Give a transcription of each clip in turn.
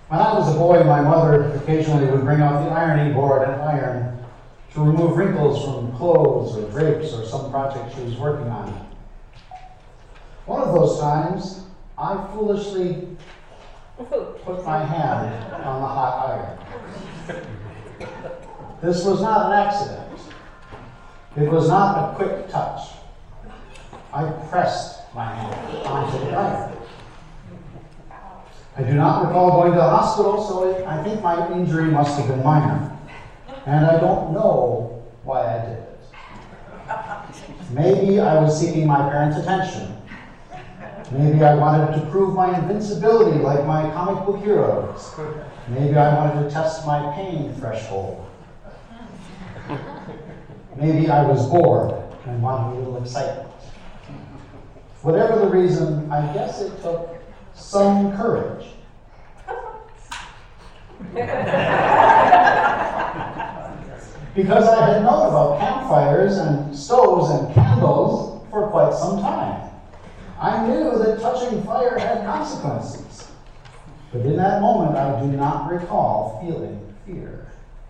When I was a boy, my mother occasionally would bring out the ironing board and iron to remove wrinkles from clothes or drapes or some project she was working on. One of those times, I foolishly put my hand on the hot iron. This was not an accident. It was not a quick touch. I pressed my hand onto the iron. I do not recall going to the hospital, so I think my injury must have been minor. And I don't know why I did it. Maybe I was seeking my parents' attention. Maybe I wanted to prove my invincibility like my comic book heroes. Maybe I wanted to test my pain threshold. Maybe I was bored and wanted a little excitement. Whatever the reason, I guess it took some courage. Because I had known about campfires and stoves and candles for quite some time. I knew that touching fire had consequences. But in that moment, I do not recall feeling fear.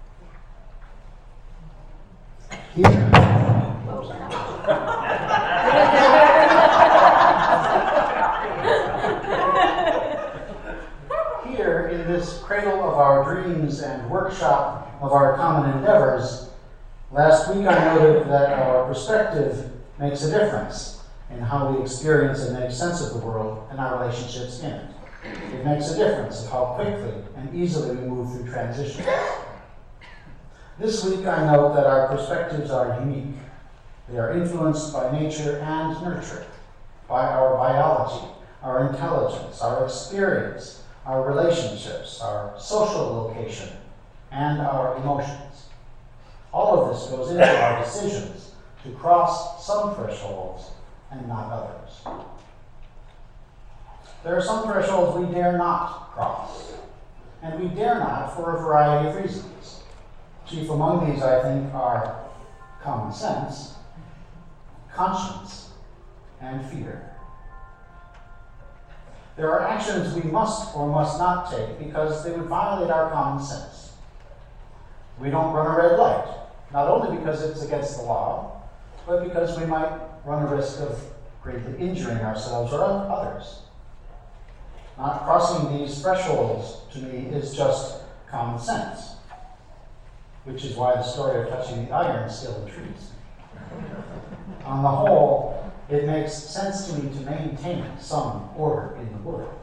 Here, in this cradle of our dreams and workshop of our common endeavors, last week I noted that our perspective makes a difference in how we experience and make sense of the world and our relationships in it. It makes a difference of how quickly and easily we move through transitions. This week I note that our perspectives are unique. They are influenced by nature and nurture, by our biology, our intelligence, our experience, our relationships, our social location, and our emotions. All of this goes into our decisions to cross some thresholds and not others. There are some thresholds we dare not cross, and we dare not for a variety of reasons. Chief among these, I think, are common sense, conscience, and fear. There are actions we must or must not take because they would violate our common sense. We don't run a red light, not only because it's against the law, but because we might run a risk of greatly injuring ourselves or others. Not crossing these thresholds, to me, is just common sense, which is why the story of touching the iron still intrigues me. On the whole, it makes sense to me to maintain some order in the world.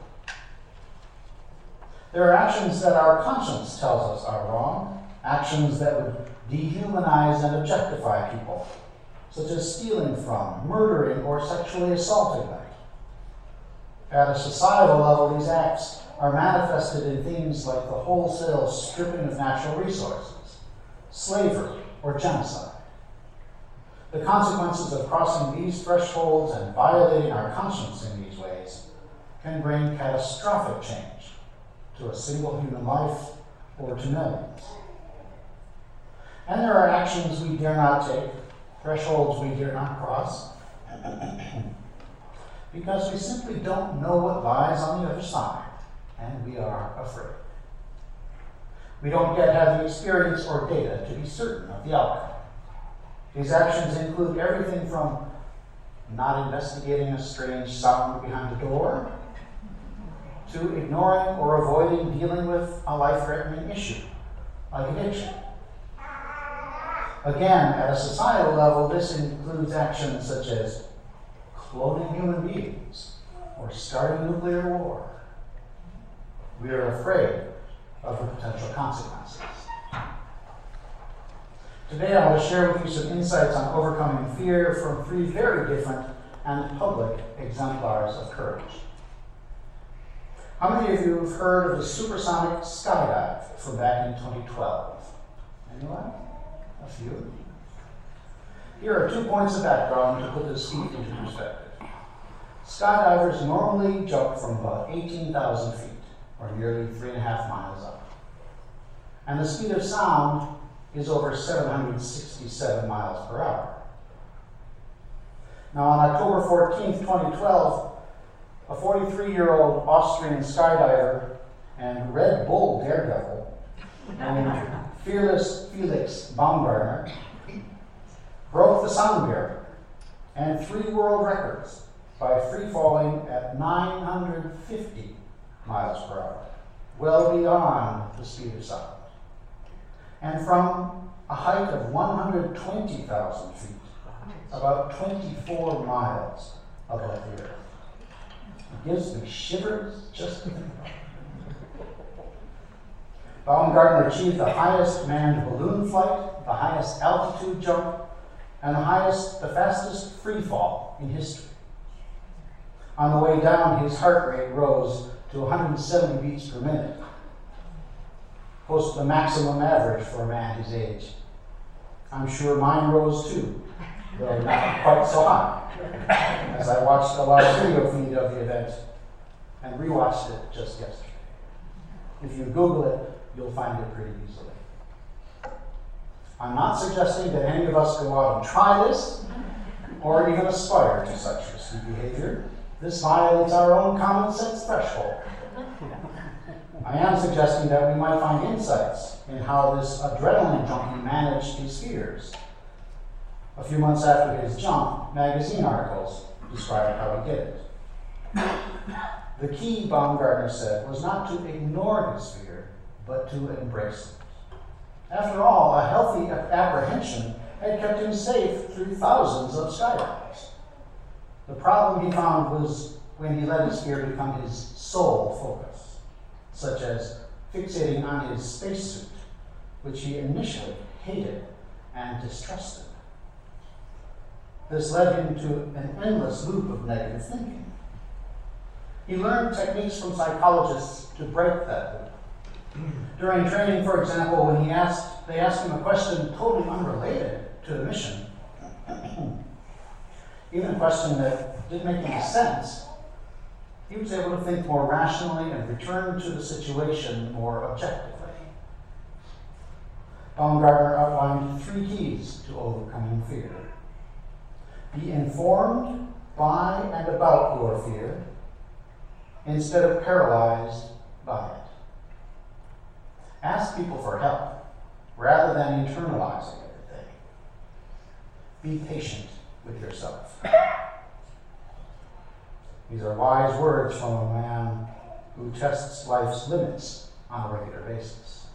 There are actions that our conscience tells us are wrong, actions that would dehumanize and objectify people, such as stealing from, murdering, or sexually assaulting them. At a societal level, these acts are manifested in things like the wholesale stripping of natural resources, slavery, or genocide. The consequences of crossing these thresholds and violating our conscience in these ways can bring catastrophic change to a single human life or to millions. And there are actions we dare not take, thresholds we dare not cross, because we simply don't know what lies on the other side, and we are afraid. We don't yet have the experience or data to be certain of the outcome. These actions include everything from not investigating a strange sound behind the door, to ignoring or avoiding dealing with a life-threatening issue, like addiction. Again, at a societal level, this includes actions such as cloning human beings or starting nuclear war. We are afraid of the potential consequences. Today I want to share with you some insights on overcoming fear from three very different and public exemplars of courage. How many of you have heard of the supersonic skydive from back in 2012? Anyone? A few. Here are 2 points of background to put this feat into perspective. Skydivers normally jump from about 18,000 feet, or nearly 3.5 miles up. And the speed of sound is over 767 miles per hour. Now, on October 14th, 2012, a 43-year-old Austrian skydiver and Red Bull daredevil named Fearless Felix Baumgartner broke the sound barrier and 3 world records by free-falling at 950 miles per hour, well beyond the speed of sound. And from a height of 120,000 feet, about 24 miles above the earth. It gives me shivers just to think about it. Baumgartner achieved the highest manned balloon flight, the highest altitude jump, and the fastest free fall in history. On the way down, his heart rate rose to 170 beats per minute, close to the maximum average for a man his age. I'm sure mine rose too, though not quite so high, as I watched a live video feed of the event and rewatched it just yesterday. If you Google it, you'll find it pretty easily. I'm not suggesting that any of us go out and try this, or even aspire to such risky behavior. This violates our own common sense threshold. I am suggesting that we might find insights in how this adrenaline junkie managed his fears. A few months after his jump, magazine articles described how he did it. The key, Baumgartner said, was not to ignore his fear, but to embrace it. After all, a healthy apprehension had kept him safe through thousands of skydivers. The problem he found was when he let his fear become his sole focus, such as fixating on his spacesuit, which he initially hated and distrusted. This led him to an endless loop of negative thinking. He learned techniques from psychologists to break that loop. During training, for example, when they asked him a question totally unrelated to the mission, even a question that didn't make any sense, he was able to think more rationally and return to the situation more objectively. Baumgartner outlined 3 keys to overcoming fear. Be informed by and about your fear instead of paralyzed by it. Ask people for help rather than internalizing everything. Be patient with yourself. These are wise words from a man who tests life's limits on a regular basis.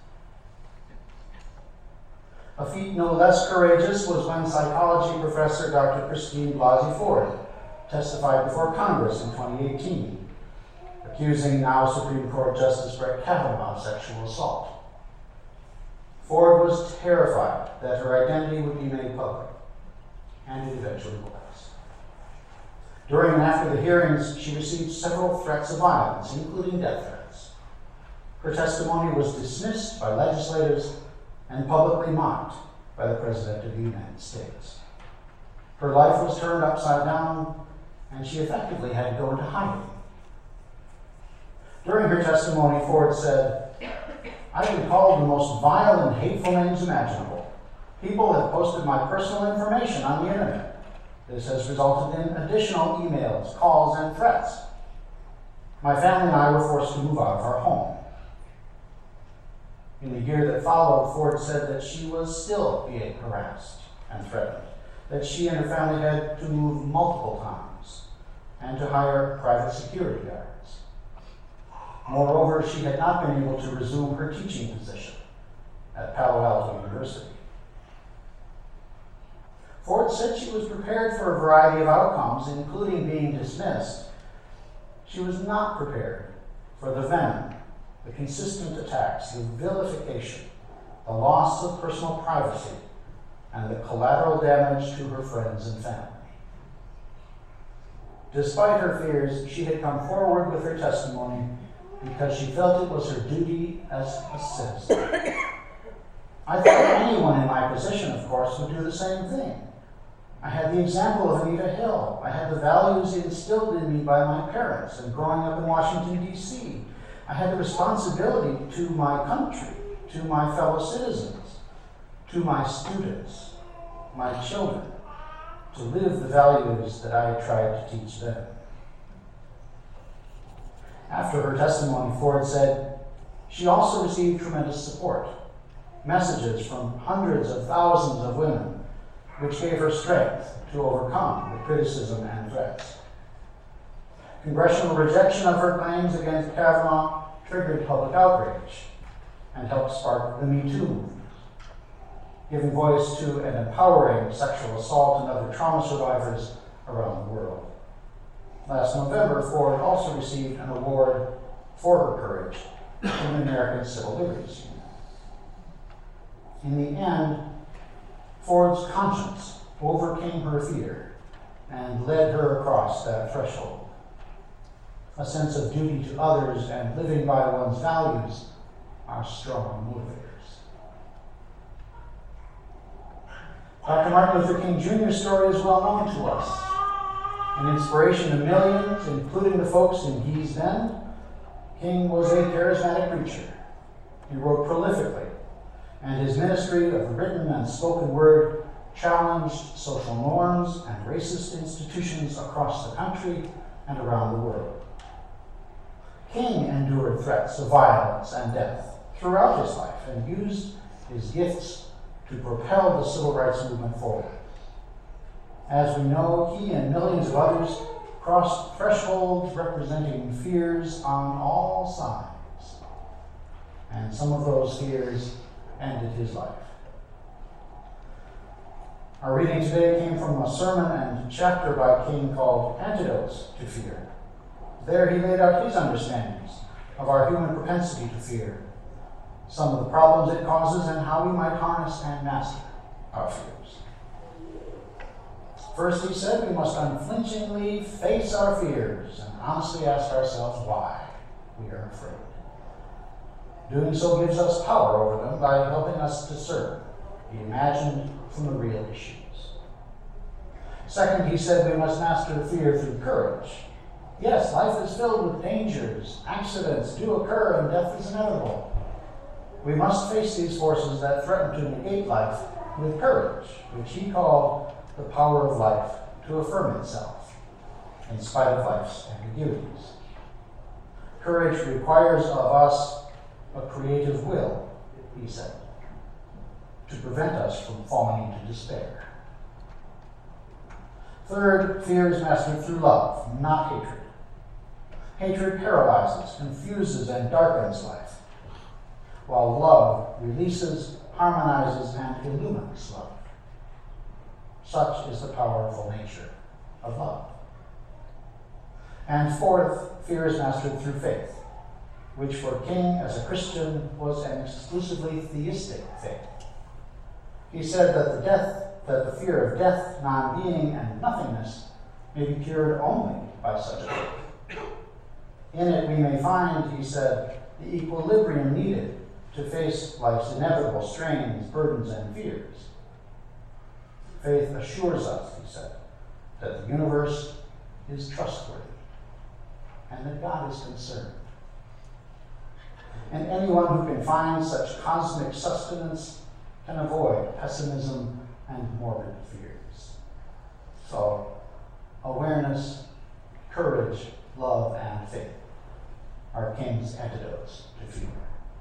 A feat no less courageous was when psychology professor Dr. Christine Blasey Ford testified before Congress in 2018, accusing now Supreme Court Justice Brett Kavanaugh of sexual assault. Ford was terrified that her identity would be made public, and it eventually was. During and after the hearings, she received several threats of violence, including death threats. Her testimony was dismissed by legislators and publicly mocked by the President of the United States. Her life was turned upside down, and she effectively had to go into hiding. During her testimony, Ford said, "I've been called the most vile and hateful names imaginable. People have posted my personal information on the internet. This has resulted in additional emails, calls, and threats. My family and I were forced to move out of our home." In the year that followed, Ford said that she was still being harassed and threatened, that she and her family had to move multiple times and to hire private security guards. Moreover, she had not been able to resume her teaching position at Palo Alto University. Ford said she was prepared for a variety of outcomes, including being dismissed. She was not prepared for the venom, the consistent attacks, the vilification, the loss of personal privacy, and the collateral damage to her friends and family. Despite her fears, she had come forward with her testimony because she felt it was her duty as a citizen. I thought anyone in my position, of course, would do the same thing. I had the example of Anita Hill. I had the values instilled in me by my parents and growing up in Washington, D.C. I had the responsibility to my country, to my fellow citizens, to my students, my children, to live the values that I tried to teach them. After her testimony, Ford said she also received tremendous support, messages from hundreds of thousands of women, which gave her strength to overcome the criticism and threats. Congressional rejection of her claims against Kavanaugh triggered public outrage and helped spark the Me Too movement, giving voice to and empowering sexual assault and other trauma survivors around the world. Last November, Ford also received an award for her courage from the American Civil Liberties Union. In the end, Ford's conscience overcame her fear and led her across that threshold. A sense of duty to others and living by one's values are strong motivators. Dr. Martin Luther King Jr.'s story is well known to us. An inspiration to millions, including the folks in Gee's Bend, King was a charismatic preacher. He wrote prolifically, and his ministry of written and spoken word challenged social norms and racist institutions across the country and around the world. King endured threats of violence and death throughout his life and used his gifts to propel the civil rights movement forward. As we know, he and millions of others crossed thresholds representing fears on all sides. And some of those fears ended his life. Our reading today came from a sermon and chapter by King called Antidotes to Fear. There he laid out his understandings of our human propensity to fear, some of the problems it causes, and how we might harness and master our fears. First, he said we must unflinchingly face our fears and honestly ask ourselves why we are afraid. Doing so gives us power over them by helping us discern the imagined from the real issues. Second, he said we must master fear through courage. Yes, life is filled with dangers. Accidents do occur and death is inevitable. We must face these forces that threaten to negate life with courage, which he called the power of life to affirm itself in spite of life's ambiguities. Courage requires of us a creative will, he said, to prevent us from falling into despair. Third, fear is mastered through love, not hatred. Hatred paralyzes, confuses, and darkens life, while love releases, harmonizes, and illumines love. Such is the powerful nature of love. And fourth, fear is mastered through faith, which for King as a Christian was an exclusively theistic faith. He said that the fear of death, non-being, and nothingness may be cured only by such a faith. In it we may find, he said, the equilibrium needed to face life's inevitable strains, burdens, and fears. Faith assures us, he said, that the universe is trustworthy and that God is concerned. And anyone who can find such cosmic sustenance can avoid pessimism and morbid fears. So, awareness, courage, love, and faith are King's antidotes to fear.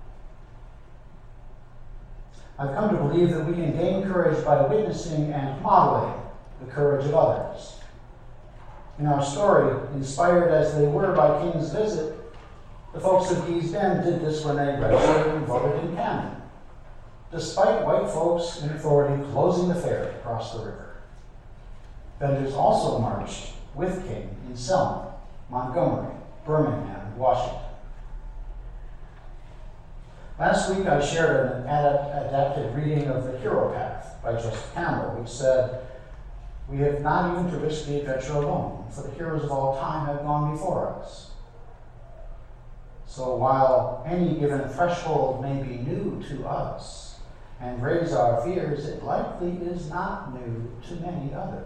I've come to believe that we can gain courage by witnessing and modeling the courage of others. In our story, inspired as they were by King's visit, the folks of Gee's Bend did this when they registered and voted in Camden, despite white folks in authority closing the ferry across the river. Benders also marched with King in Selma, Montgomery, Birmingham, and Washington. Last week I shared an adapted reading of The Hero Path by Joseph Campbell, which said, "We have not even to risk the adventure alone, for the heroes of all time have gone before us." So while any given threshold may be new to us and raise our fears, it likely is not new to many others.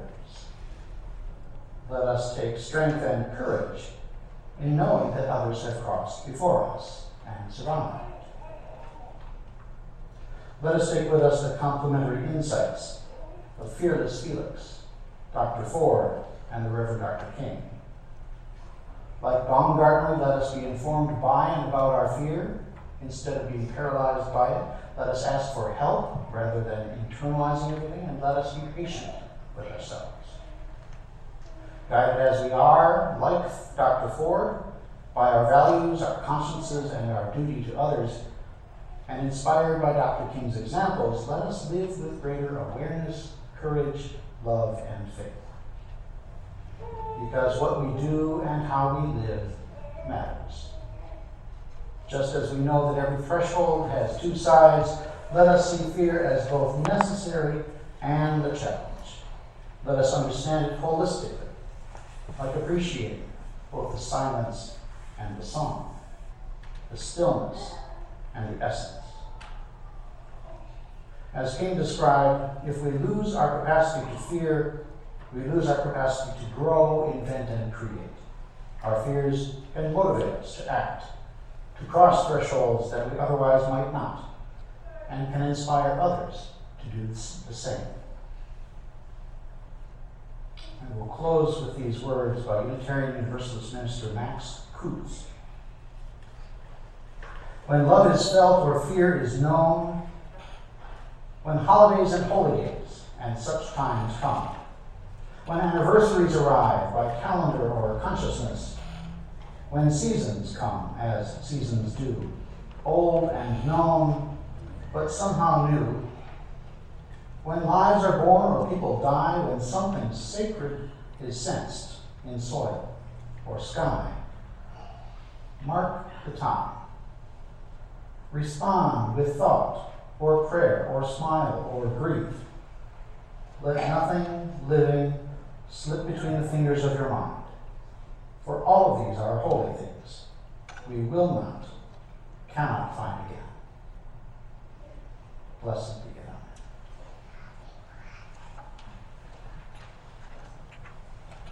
Let us take strength and courage in knowing that others have crossed before us and survived. Let us take with us the complementary insights of Fearless Felix, Dr. Ford, and the Reverend Dr. King. Like Baumgartner, let us be informed by and about our fear, instead of being paralyzed by it. Let us ask for help rather than internalizing everything, and let us be patient with ourselves. Guided as we are, like Dr. Ford, by our values, our consciences, and our duty to others, and inspired by Dr. King's examples, let us live with greater awareness, courage, love, and faith. Because what we do and how we live matters. Just as we know that every threshold has two sides, let us see fear as both necessary and a challenge. Let us understand it holistically, like appreciating both the silence and the song, the stillness and the essence. As King described, if we lose our capacity to fear, we lose our capacity to grow, invent, and create. Our fears can motivate us to act, to cross thresholds that we otherwise might not, and can inspire others to do the same. And we'll close with these words by Unitarian Universalist minister Max Kutz. When love is felt or fear is known, when holidays and holy days and such times come, when anniversaries arrive by calendar or consciousness, when seasons come as seasons do, old and known, but somehow new, when lives are born or people die, when something sacred is sensed in soil or sky, mark the time. Respond with thought or prayer or smile or grief. Let nothing living slip between the fingers of your mind. For all of these are holy things we will not, cannot find again. Blessed be.